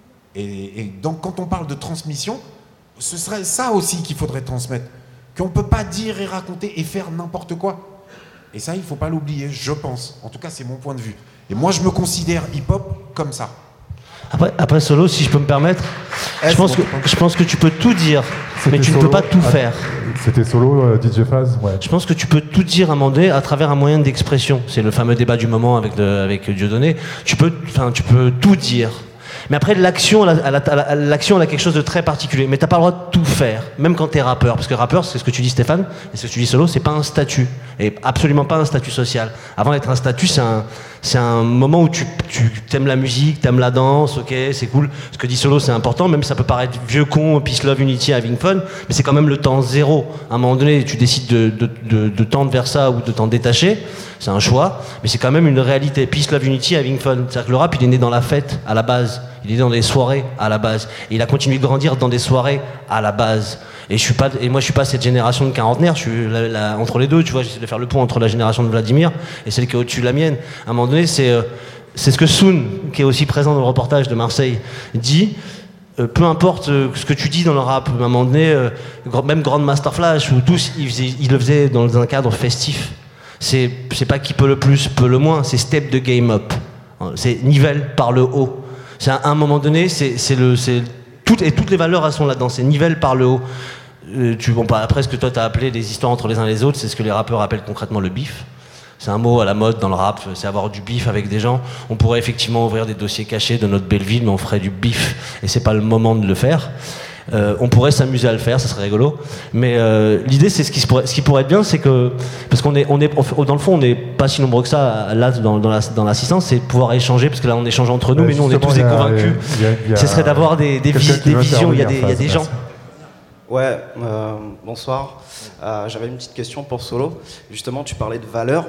Et donc quand on parle de transmission, ce serait ça aussi qu'il faudrait transmettre. Qu'on ne peut pas dire et raconter et faire n'importe quoi. Et ça, il ne faut pas l'oublier, je pense. En tout cas, c'est mon point de vue. Et moi, je me considère hip-hop comme ça. Après Solo, si je peux me permettre, je pense que tu peux tout dire, mais tu ne peux pas tout faire. C'était Solo, DJ Faz, ouais. Je pense que tu peux tout dire à un moment donné à travers un moyen d'expression. C'est le fameux débat du moment avec Dieudonné. Tu peux tout dire. Mais après, l'action, elle a quelque chose de très particulier. Mais t'as pas le droit de tout faire, même quand t'es rappeur. Parce que rappeur, c'est ce que tu dis Stéphane, et ce que tu dis Solo, c'est pas un statut. Et absolument pas un statut social. Avant d'être un statut, c'est un moment où tu t'aimes la musique, t'aimes la danse, ok, c'est cool. Ce que dit Solo, c'est important, même si ça peut paraître vieux con, peace, love, unity, having fun, mais c'est quand même le temps zéro. À un moment donné, tu décides de tendre vers ça ou de t'en détacher, c'est un choix, mais c'est quand même une réalité. Peace, love, unity, having fun. C'est-à-dire que le rap, il est né dans la fête, à la base. Il est né dans des soirées, à la base. Et il a continué de grandir dans des soirées, à la base. Et moi, je suis pas cette génération de quarantenaires, je suis entre les deux, tu vois, j'essaie de faire le pont entre la génération de Vladimir et celle qui est au-dessus de la mienne. À un moment donné, c'est ce que Soun, qui est aussi présent dans le reportage de Marseille, dit. Peu importe ce que tu dis dans le rap, à un moment donné, même Grandmaster Flash, ou tous, ils le faisaient dans un cadre festif. C'est pas qui peut le plus, peut le moins, c'est step the game up. C'est nivelle par le haut. C'est à un moment donné, toutes les valeurs elles sont là-dedans, c'est nivelle par le haut. Après, ce que toi t'as appelé les histoires entre les uns et les autres, c'est ce que les rappeurs appellent concrètement le bif. C'est un mot à la mode dans le rap, c'est avoir du bif avec des gens. On pourrait effectivement ouvrir des dossiers cachés de notre belle ville, mais on ferait du bif, et c'est pas le moment de le faire. On pourrait s'amuser à le faire, ça serait rigolo. Mais l'idée, c'est ce qui pourrait être bien, c'est que parce qu'on est dans le fond, on n'est pas si nombreux que ça là dans l'assistance, c'est de pouvoir échanger parce que là, on échange entre nous, mais nous, on est tous des convaincus. Ce serait d'avoir des visions. Il y a des gens. Ouais, bonsoir. J'avais une petite question pour Solo. Justement, tu parlais de valeurs,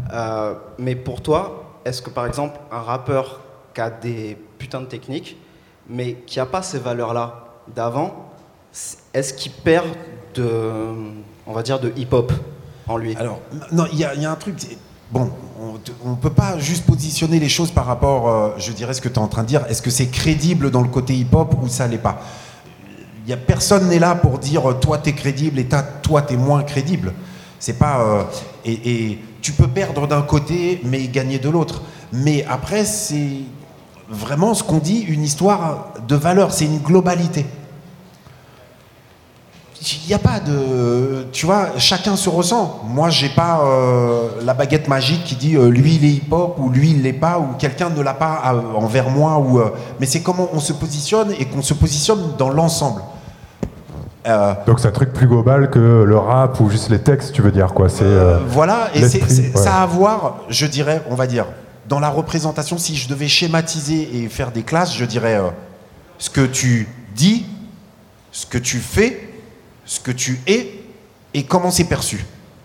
mais pour toi, est-ce que par exemple, un rappeur qui a des putains de techniques, mais qui n'a pas ces valeurs-là d'avant, est-ce qu'il perd on va dire, de hip-hop en lui? Alors, non, il y a un truc. Bon, on ne peut pas juste positionner les choses par rapport, je dirais, ce que tu es en train de dire. Est-ce que c'est crédible dans le côté hip-hop ou ça l'est pas? Personne n'est là pour dire toi t'es crédible et toi t'es moins crédible. C'est pas et tu peux perdre d'un côté mais gagner de l'autre. Mais après c'est vraiment ce qu'on dit une histoire de valeur, c'est une globalité. Il n'y a pas de... Tu vois, chacun se ressent. Moi, j'ai pas la baguette magique qui dit lui, il est hip-hop, ou lui, il l'est pas, ou quelqu'un ne l'a pas envers moi. Mais c'est comment on se positionne et qu'on se positionne dans l'ensemble. Donc c'est un truc plus global que le rap ou juste les textes, tu veux dire, quoi. Voilà, et ça a à voir, je dirais, on va dire, dans la représentation, si je devais schématiser et faire des classes, je dirais ce que tu dis, ce que tu fais, ce que tu es et comment c'est perçu.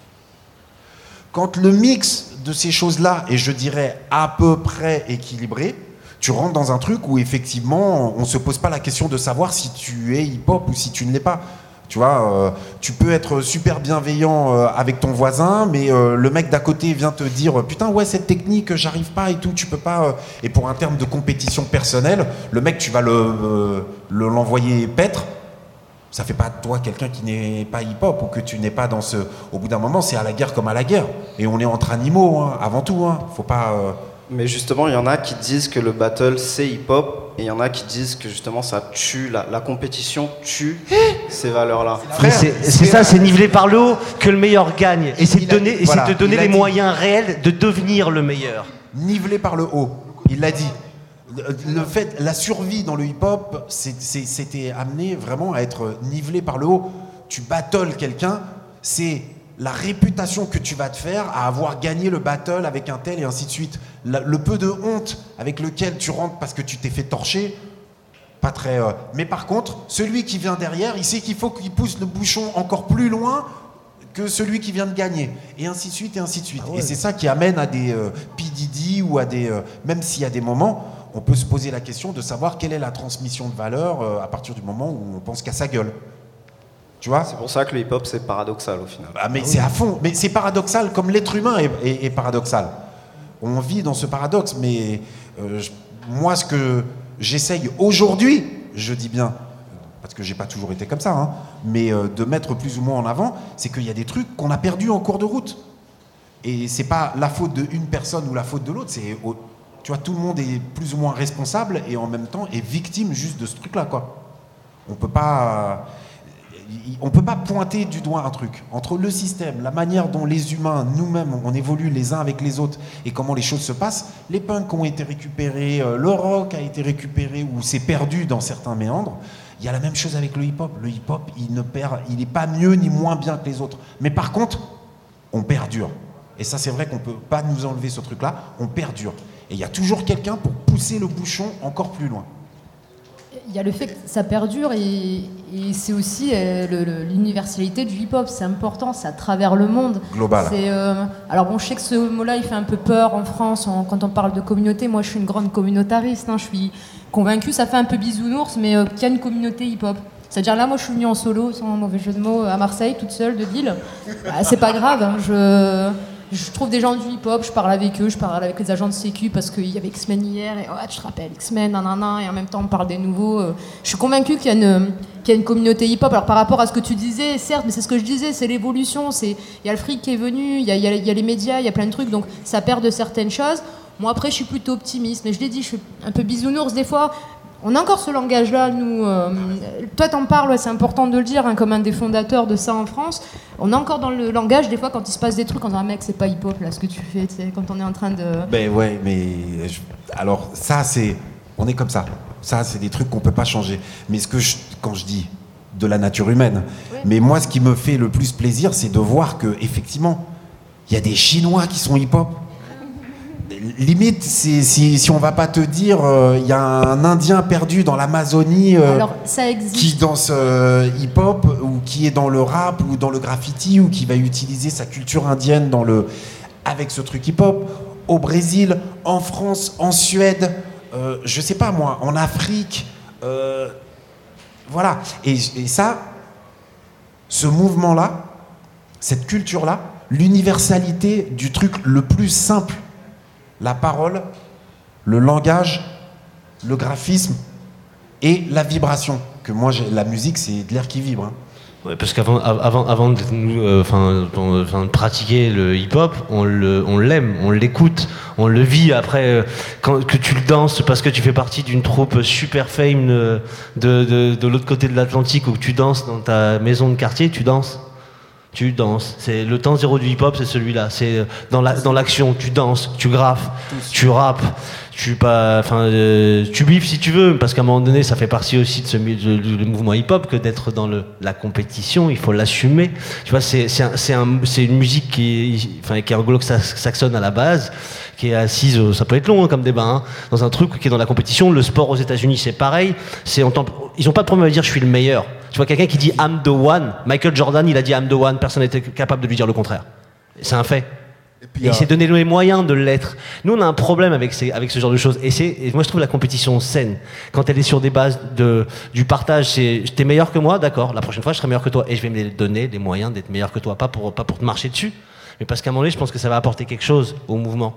Quand le mix de ces choses-là est, je dirais, à peu près équilibré, tu rentres dans un truc où effectivement on ne se pose pas la question de savoir si tu es hip-hop ou si tu ne l'es pas. Tu vois, tu peux être super bienveillant avec ton voisin, mais le mec d'à côté vient te dire putain ouais cette technique j'arrive pas et tout, tu peux pas. Et pour un terme de compétition personnelle, le mec tu vas l'envoyer paître. Ça fait pas de toi quelqu'un qui n'est pas hip-hop ou que tu n'es pas dans ce. Au bout d'un moment, c'est à la guerre comme à la guerre. Et on est entre animaux, hein, avant tout. Hein. Faut pas. Mais justement, il y en a qui disent que le battle c'est hip-hop, et il y en a qui disent que justement ça tue, la compétition tue ces valeurs-là. C'est ça, c'est nivelé par le haut que le meilleur gagne. Et c'est de donner les moyens réels de devenir le meilleur. Nivelé par le haut, il l'a dit. Le fait, la survie dans le hip-hop, c'était amené vraiment à être nivelé par le haut. Tu battles quelqu'un, c'est la réputation que tu vas te faire à avoir gagné le battle avec un tel et ainsi de suite. Le peu de honte avec lequel tu rentres parce que tu t'es fait torcher, pas très... Mais par contre, celui qui vient derrière, il sait qu'il faut qu'il pousse le bouchon encore plus loin que celui qui vient de gagner. Et ainsi de suite, et ainsi de suite. Ah ouais. Et c'est ça qui amène à des P. Diddy ou à des... même s'il y a des moments, on peut se poser la question de savoir quelle est la transmission de valeur à partir du moment où on pense qu'à sa gueule. Tu vois ? C'est pour ça que le hip-hop, c'est paradoxal au final. Ah, mais c'est à fond. Mais c'est paradoxal comme l'être humain est paradoxal. On vit dans ce paradoxe, mais moi, ce que j'essaye aujourd'hui, je dis bien, parce que j'ai pas toujours été comme ça, hein, mais de mettre plus ou moins en avant, c'est qu'il y a des trucs qu'on a perdus en cours de route. Et c'est pas la faute d'une personne ou la faute de l'autre, tu vois, tout le monde est plus ou moins responsable et en même temps est victime juste de ce truc-là, quoi. On peut pas pointer du doigt un truc. Entre le système, la manière dont les humains, nous-mêmes, on évolue les uns avec les autres et comment les choses se passent, les punks ont été récupérés, le rock a été récupéré ou s'est perdu dans certains méandres. Il y a la même chose avec le hip-hop. Le hip-hop, il n'est pas mieux ni moins bien que les autres. Mais par contre, on perdure. Et ça, c'est vrai qu'on ne peut pas nous enlever ce truc-là. On perdure. Et il y a toujours quelqu'un pour pousser le bouchon encore plus loin. Il y a le fait que ça perdure et c'est aussi l'universalité du hip-hop. C'est important, c'est à travers le monde. Global. Alors bon, je sais que ce mot-là, il fait un peu peur en France quand on parle de communauté. Moi, je suis une grande communautariste. Je suis convaincue, ça fait un peu bisounours, mais qu'il y a une communauté hip-hop. C'est-à-dire là, moi, je suis venue en solo, sans mauvais jeu de mots, à Marseille, toute seule, de Lille. C'est pas grave. Je trouve des gens du hip-hop, je parle avec eux, je parle avec les agents de sécu parce qu'il y avait X-Men hier, et tu te rappelles, X-Men, nanana, et en même temps on parle des nouveaux. Je suis convaincue qu'il y a une communauté hip-hop. Alors par rapport à ce que tu disais, certes, mais c'est ce que je disais, c'est l'évolution, il y a le fric qui est venu, il y a les médias, il y a plein de trucs, donc ça perd de certaines choses. Moi après je suis plutôt optimiste, mais je l'ai dit, je suis un peu bisounours des fois. On a encore ce langage-là, nous. Toi, t'en parles, c'est important de le dire, comme un des fondateurs de ça en France. On est encore dans le langage, des fois, quand il se passe des trucs, on dit, mec, c'est pas hip-hop, là, ce que tu fais, tu sais, quand on est en train de... Ben ouais, mais... Alors, ça, c'est... On est comme ça. Ça, c'est des trucs qu'on peut pas changer. Mais quand je dis de la nature humaine, oui. Mais moi, ce qui me fait le plus plaisir, c'est de voir que, effectivement, il y a des Chinois qui sont hip-hop. Limite, si on va pas te dire, il y a un Indien perdu dans l'Amazonie qui danse hip-hop ou qui est dans le rap ou dans le graffiti ou qui va utiliser sa culture indienne avec ce truc hip-hop. Au Brésil, en France, en Suède, je sais pas moi, en Afrique, voilà. Et ça, ce mouvement-là, cette culture-là, l'universalité du truc le plus simple. La parole, le langage, le graphisme et la vibration. Que moi, la musique, c'est de l'air qui vibre. Hein. Ouais, parce qu'avant de pratiquer le hip-hop, on l'aime, on l'écoute, on le vit. Après, que tu le danses parce que tu fais partie d'une troupe super fame de l'autre côté de l'Atlantique ou que tu danses dans ta maison de quartier, tu danses. Tu danses. C'est le temps zéro du hip-hop, c'est celui-là. C'est dans l'action, tu danses, tu graffes, tu rappes, tu biffes si tu veux, parce qu'à un moment donné, ça fait partie aussi du mouvement hip-hop que d'être dans la compétition. Il faut l'assumer. Tu vois, c'est une musique qui est anglo-saxonne à la base, qui est assise, ça peut être long comme débat, hein, dans un truc qui est dans la compétition. Le sport aux États-Unis, c'est pareil. Ils n'ont pas de problème à dire je suis le meilleur. Tu vois, quelqu'un qui dit I'm the one, Michael Jordan, il a dit I'm the one, personne n'était capable de lui dire le contraire. C'est un fait. Et il s'est donné les moyens de l'être. Nous, on a un problème avec ce genre de choses. Et moi, je trouve la compétition saine. Quand elle est sur des bases du partage, t'es meilleur que moi, d'accord, la prochaine fois, je serai meilleur que toi. Et je vais me donner les moyens d'être meilleur que toi. Pas pour te marcher dessus. Mais parce qu'à un moment donné, je pense que ça va apporter quelque chose au mouvement.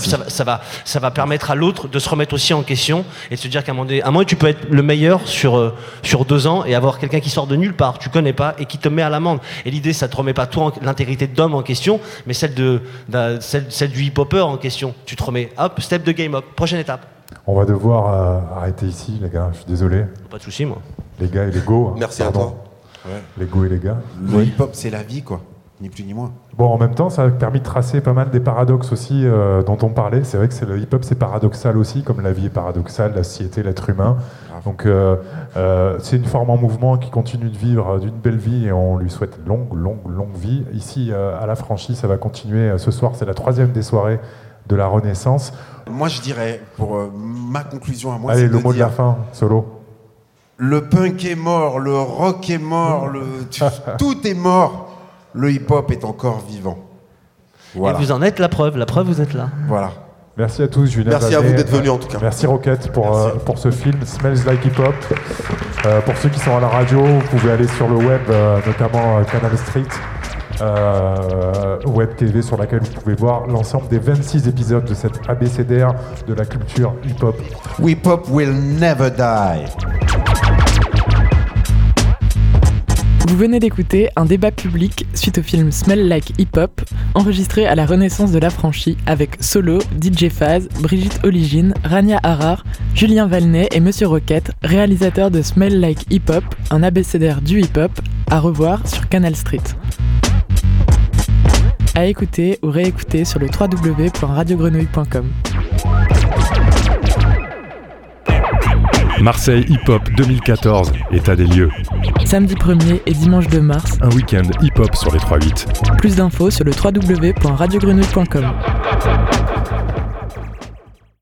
Ça va permettre à l'autre de se remettre aussi en question et de se dire qu'à un moment donné, tu peux être le meilleur sur 2 ans et avoir quelqu'un qui sort de nulle part, tu connais pas, et qui te met à l'amende. Et l'idée, ça te remet pas toi l'intégrité d'homme en question, mais celle du hip-hopper en question. Tu te remets, hop, step de game up, prochaine étape. On va devoir arrêter ici, les gars, je suis désolé. Pas de soucis, moi. Les gars et les go. Merci à toi. Ouais. Les go et les gars. Le hip-hop, c'est la vie, quoi. Ni plus ni moins. Bon, en même temps, ça a permis de tracer pas mal des paradoxes aussi dont on parlait. C'est vrai que le hip-hop, c'est paradoxal aussi, comme la vie est paradoxale, la société, l'être humain. Donc, c'est une forme en mouvement qui continue de vivre d'une belle vie et on lui souhaite longue vie. Ici, à la Franchie, ça va continuer. Ce soir, c'est la 3e des soirées de la Renaissance. Moi, je dirais, pour ma conclusion à moi, allez, le mot de la fin, Solo. Le punk est mort, le rock est mort, tout est mort. Le hip-hop est encore vivant. Voilà. Et vous en êtes la preuve vous êtes là. Voilà. Merci à tous, Julien. Merci à vous d'être venus en tout cas. Merci Rocket pour ce film Smells Like Hip Hop. Pour ceux qui sont à la radio, vous pouvez aller sur le web, notamment Canal Street, web TV, sur laquelle vous pouvez voir l'ensemble des 26 épisodes de cette abécédaire de la culture hip-hop. Hip Hop will never die. Vous venez d'écouter un débat public suite au film Smell Like Hip Hop, enregistré à la Renaissance de l'Affranchi avec Solo, DJ Faz, Brigitte Oligine, Rania Harar, Julien Valnet et Monsieur Rocket, réalisateur de Smell Like Hip Hop, un abécédaire du hip-hop, à revoir sur Canal Street. À écouter ou réécouter sur le www.radiogrenouille.com. Marseille Hip Hop 2014, état des lieux. Samedi 1er et dimanche 2 mars. Un week-end hip hop sur les 3-8. Plus d'infos sur le www.radiogrenouille.com.